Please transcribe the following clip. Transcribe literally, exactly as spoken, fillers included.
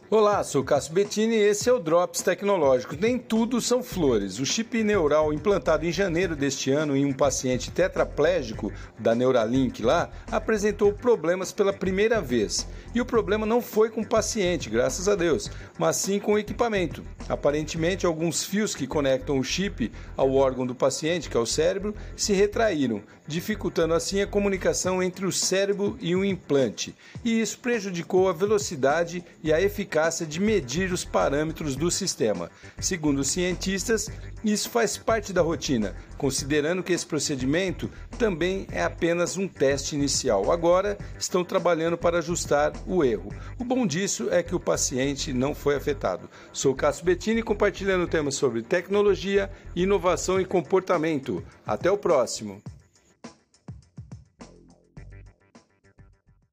Olá, sou Cássio Bettini e esse é o Drops Tecnológico. Nem tudo são flores. O chip neural implantado em janeiro deste ano em um paciente tetraplégico da Neuralink lá apresentou problemas pela primeira vez. E o problema não foi com o paciente, graças a Deus, mas sim com o equipamento. Aparentemente, alguns fios que conectam o chip ao órgão do paciente, que é o cérebro, se retraíram, dificultando assim a comunicação entre o cérebro e o implante. E isso prejudicou a velocidade e a eficácia de medir os parâmetros do sistema. Segundo os cientistas, isso faz parte da rotina, considerando que esse procedimento também é apenas um teste inicial. Agora, estão trabalhando para ajustar o erro. O bom disso é que o paciente não foi afetado. Sou Cássio Bettini, compartilhando temas sobre tecnologia, inovação e comportamento. Até o próximo!